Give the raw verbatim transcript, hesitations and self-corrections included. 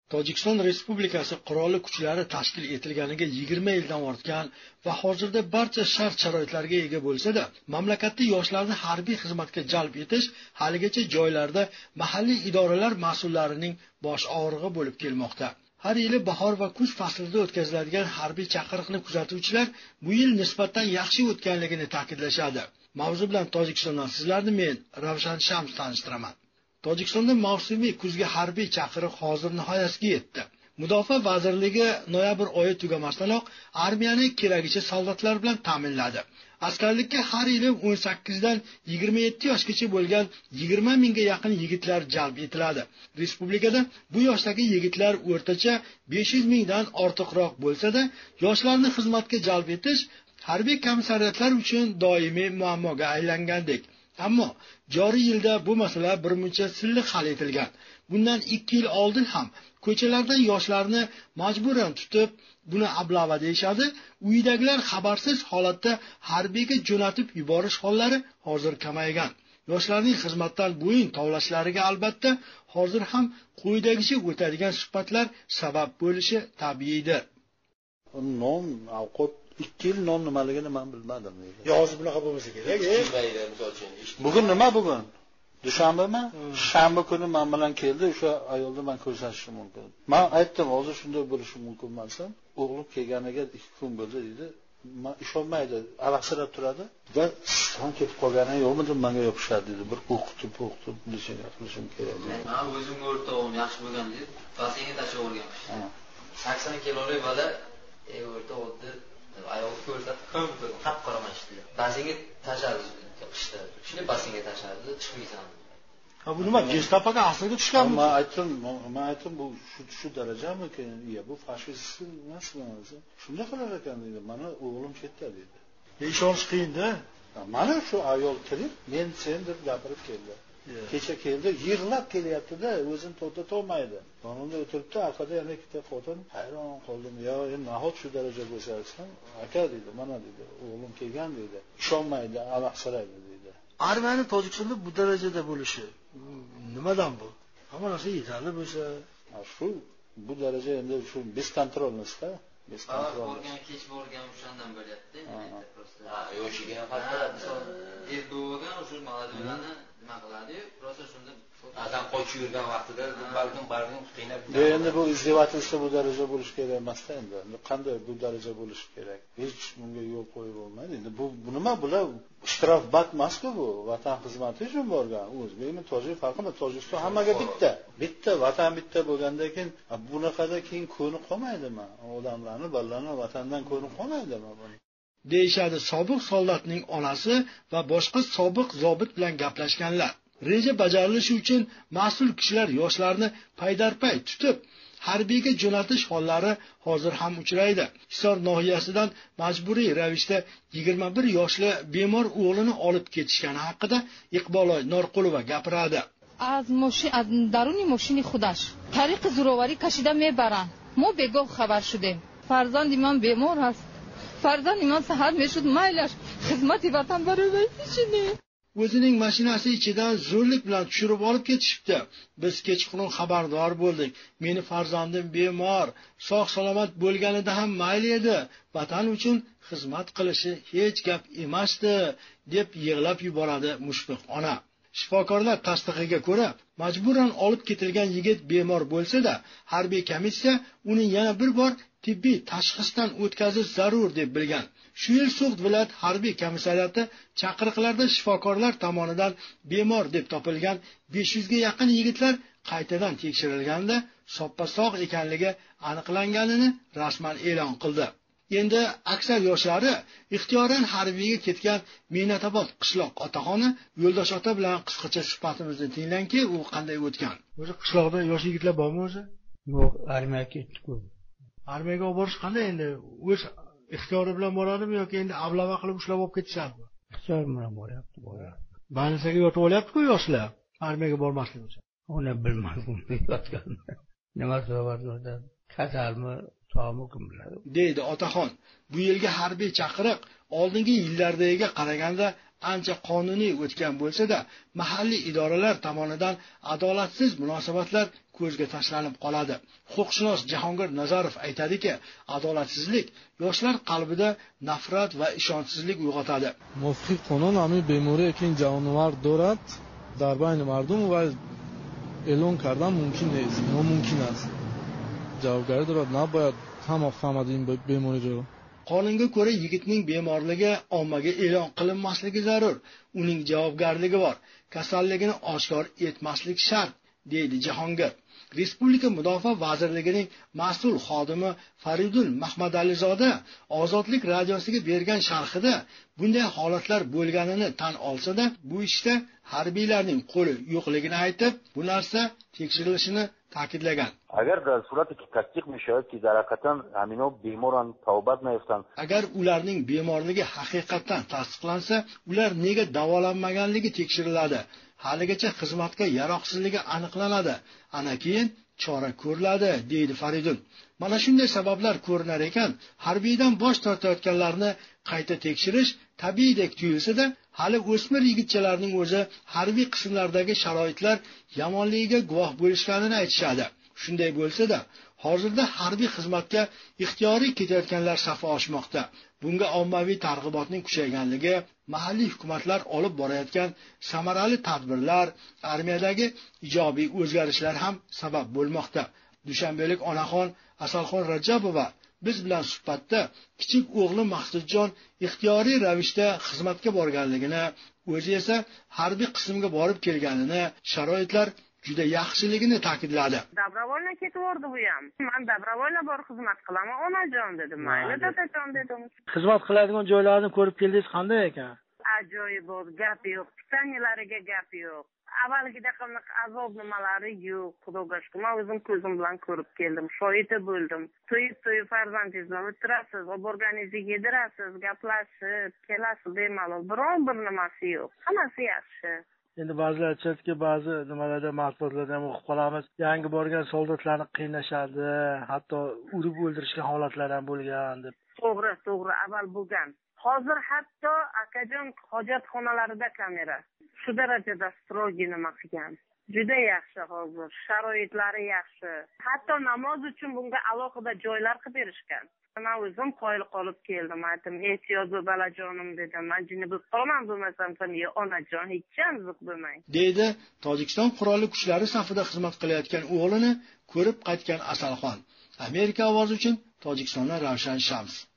Tojikiston Respublikasi qurolli kuchlari tashkil etilganiga yigirma yildan ortgan va hozirda barcha shart-sharoitlarga ega bo'lsa-da, mamlakatda yoshlarni harbiy xizmatga jalb etish haligacha joylarda mahalliy idoralar mas'ullarining bosh og'rig'i bo'lib kelmoqda. Har yili bahor va kuz faslida o'tkaziladigan harbiy chaqiriqni kuzatuvchilar bu yil nisbatan yaxshi o'tganligini ta'kidlashadi. Mavzu bilan Tojikistondan sizlarni men Ravshan Shams tanishtiraman. Tojikistonda mavsumiy kuzgi harbiy chaqiriq hozir nihoyasiga yetdi. Mudofaa vazirligi noyabr oyi tugamasdanoq armiyani keragicha soldatlar bilan ta'minladi. Askarlikka har yili o'n sakkiz dan yigirma yetti yoshgacha bo'lgan yigirma mingga yaqin yigitlar jalb etiladi. Respublikada bu yoshdagi yigitlar o'rtacha besh yuz mingdan ortiqroq bo'lsa-da, yoshlarni xizmatga jalb etish harbiy komissariyatlar uchun doimiy muammoga aylangandek. Ammo joriy yilda bu masala birmuncha silliq hal etilgan. Bundan ikki yil oldin ham ko'chalardan yoshlarni majburan tutib, buni ablava deyshadi. Uydagilar xabarsiz holatda harbiyga jo'natib yuborish hollari hozir kamaygan. Yoshlarning xizmatdan bo'yin tovlashlariga albatta hozir ham quyidagicha o'tadigan suhbatlar sabab bo'lishi tabiiydir. Non, ovqat ikki yil non nimaligini men bilmadim. Yoz bunaqa bo'lmasa kerak. Bugun nima bugun? Dushanbami? Shanba kuni men bilan keldi, o'sha ayolni men ko'rsatishim mumkin. Men aytdim, hozir shunday bo'lishi mumkin emasmi? O'g'lim kelganiga ikki kun bo'ldi dedi. Men ishonmaydi, alaqsirab turadi. Va sen ketib qolganing yo'qmidi? Menga yopishadi dedi. Bir o'qitib, o'qitib bilishim qilishim kerak dedi. Men o'zimga o'rtog'im yaxshi bo'lgan dedi. Basingga tashlab o'rganmish. sakson kilolik bola ey o'rtoq oddi ayol ko'rsatib ham qap qoramashdi. Basingga tashladi qishda. Shuni basingga tashladi, chiqmaysan. Ha bu nima? Gestapoga asliga tushganmi? Men aytdim, men aytdim bu shu shu darajami ekan? Ya bu fashist emasmi o'zi? Shunday qilar ekan dedi. Mana o'g'lim ketdi dedi. Ishonish qiyin-da. Mana shu ayol kirib, men sen deb gapirib keldi. Kecha keldi, yig'lab kelyapti-da, o'zini to'xtata olmaydi. Yonimda o'tiribdi, orqada yana ikkita xotin hayron qoldim. Yo, endi nahot shu daraja bo'lsa-san, aka dedi, mana dedi, o'g'lim kelgan dedi. Ishonmaydi, alaqsiraydi dedi. Armiyani Tojikistonda bu darajada bo'lishi nimadan bu? Hamma narsa yetarli bo'lsa, shu bu daraja endi shu bez kontrolnisda, bez kontrol. Borgan, kech borgan o'shandan bo'lyapti. Ha, yoshiga ham hatto erdo'g'an o'sha maladolarni nima qiladi-yu, prosta shunda adam qochib yurgan vaqtida balkim balkim qiynab. Endi bu izdevatelstvo bu daraja bo'lish kerak emas-da endi. Qanday bu daraja bo'lish kerak? Hech bunga yo'l qo'yib bo'lmaydi. Endi bu nima bular shtrafbat emas-ku bu, vatan xizmati uchun borgan. O'zbekmi, tojik farqi, Tojikiston hammaga bitta. Bitta vatan bitta bo'lgandan keyin bunaqada keyin ko'ni qolmaydimi? Odamlarni, bolalarni vatandan ko'ni qolmaydimi buni? Deyshadi sobiq soldatning onasi va boshqa sobiq zobit bilan gaplashganlar. Reja bajarilishi uchun mas'ul kishilar yoshlarni paydarpay tutib, harbiyga jo'natish hollari hozir ham uchraydi. Hisor nohiyasidan majburiy ravishda yigirma bir yoshli bemor o'g'lini olib ketishgani haqida Iqboloy Norqulova gapiradi. Az moshin az daruni mashini xudash tariq zurovari kashida mebaran. Mo begov xabar shudim. Farzandi man bemor ast. Farzandi man sahar meshud maylash xizmati vatan barobar ichini. O'zining mashinasi ichidan zo'rlik bilan tushirib olib ketishibdi. Biz kechqurun xabardor bo'ldik. Meni farzandim bemor, sog' salomat bo'lganida ham mayli edi. Vatan uchun xizmat qilishi hech gap emasdi, deb yig'lab yuboradi mushfiq ona. Shifokorlar tasdig'iga ko'ra, majburan olib ketilgan yigit bemor bo'lsa-da, harbiy komissiya uni yana bir bor tibbiy tashxisdan o'tkazish zarur deb bilgan. Shu yil So'g'd viloyat harbiy komissariyati chaqiriqlarda shifokorlar tomonidan bemor deb topilgan besh yuz ga yaqin yigitlar qaytadan tekshirilganda soppa sog' ekanligi aniqlanganini rasman e'lon qildi. Endi aksar yoshlari ixtiyoran harbiyga ketgan Mehnatobod qishloq otaxoni Yo'ldosh ota bilan qisqacha suhbatimizni tinglanki, u qanday o'tgan. O'zi qishloqda yosh yigitlar bormi o'zi? Yo'q, armiyaga ketdi-ku. Armiyaga olib borish qanday endi? O'z ixtiyori bilan boradimi yoki endi ablava qilib ushlab olib ketishadimi? Ixtiyor bilan boryapti, boryapti. Balnisaga yotib olyapti-ku yoshlar, armiyaga bormaslik uchun. Uni bilmadim, yotgan. Nima sababdan Xatarmi, tomi kim biladi? deydi otaxon. Bu yilgi harbiy chaqiriq oldingi yillardagiga qaraganda ancha qonuniy o'tgan bo'lsa-da, mahalliy idoralar tomonidan adolatsiz munosabatlar ko'zga tashlanib qoladi. Huquqshunos Jahongir Nazarov aytadiki, adolatsizlik yoshlar qalbida nafrat va ishonchsizlik uyg'otadi. موافق قانون همین بیماری که این جانور دارد در بین مردم و اعلام کردن ممکن نیست، ناممکن است. جوابگاری دارد، نباید همه فهمد این بیماری رو. Qonunga ko'ra yigitning bemorligi ommaga e'lon qilinmasligi zarur. Uning javobgarligi bor. Kasalligini oshkor etmaslik shart, deydi Jahongir. Respublika Mudofaa vazirligining mas'ul xodimi Faridul Mahmadalizoda Ozodlik radiosiga bergan sharhida bunday holatlar bo'lganini tan olsa-da, bu ishda harbiylarning qo'li yo'qligini aytib, bu narsa tekshirilishini ta'kidlagan. Agar در صورتی که تحقیق می‌شود که در حقیقت همینا بیمارن توبت نیافتن، agar ularning bemorligi haqiqatan tasdiqlansa, ular nega davolanmaganligi tekshiriladi. Haligacha xizmatga yaroqsizligi aniqlanadi. Ana keyin chora ko'riladi, deydi Faridun. Mana shunday sabablar ko'rinar ekan, harbiydan bosh tortayotganlarni qayta tekshirish tabiiydek tuyulsa-da, hali o'smir yigitchalarning o'zi harbiy qismlardagi sharoitlar yomonligiga guvoh bo'lishganini aytishadi. Shunday bo'lsa-da, hozirda harbiy xizmatga ixtiyoriy ketayotganlar safi oshmoqda. Bunga ommaviy targ'ibotning kuchayganligi, mahalliy hukumatlar olib borayotgan samarali tadbirlar, armiyadagi ijobiy o'zgarishlar ham sabab bo'lmoqda. Dushanbalik onaxon Asalxon Rajabova biz bilan suhbatda kichik o'g'li Maqsudjon ixtiyoriy ravishda xizmatga borganligini, o'zi esa harbiy qismga borib kelganini, sharoitlar juda yaxshiligini ta'kidladi. Dabrovolna ketvordi bu ham. Men dabrovolna bor xizmat qilaman, onajon dedim. Mayli dadajon dedim. Xizmat qiladigan joylarni ko'rib keldingiz, qanday ekan? Ajoyib bo'ldi, gap yo'q. Pitaniyalariga gap yo'q. Avvalgidek qanaqa azob nimalari yo'q. Xudoga shukr, men o'zim ko'zim bilan ko'rib keldim, shohidi bo'ldim. To'yib-to'yib farzandingiz bilan o'tirasiz, olib borganingizni yedirasiz, gaplashib, kelasiz bemalol. Biron bir nimasi yo'q. Hammasi yaxshi. Endi ba'zilar aytadiki, ba'zi nimalarda matbuotlarda ham o'qib qolamiz. Yangi borgan soldatlarni qiynashadi, hatto urib o'ldirishgan holatlar ham bo'lgan deb. To'g'ri, to'g'ri, avval bo'lgan. Hozir hatto akajon hojatxonalarida kamera. Shu darajada strogi nima qilgan. Juda yaxshi hozir, sharoitlari yaxshi. Hatto namoz uchun bunga alohida joylar qilib berishgan. Men o'zim qoyil qolib keldim, aytdim, ehtiyot bo'l balajonim dedim. Men jinni bo'lib qolaman bo'lmasam ham, yo onajon, hech ham ziq bo'lmang. deydi Tojikiston qurolli kuchlari safida xizmat qilayotgan o'g'lini ko'rib qaytgan Asalxon. Amerika ovozi uchun Tojikistondan Ravshan Shams.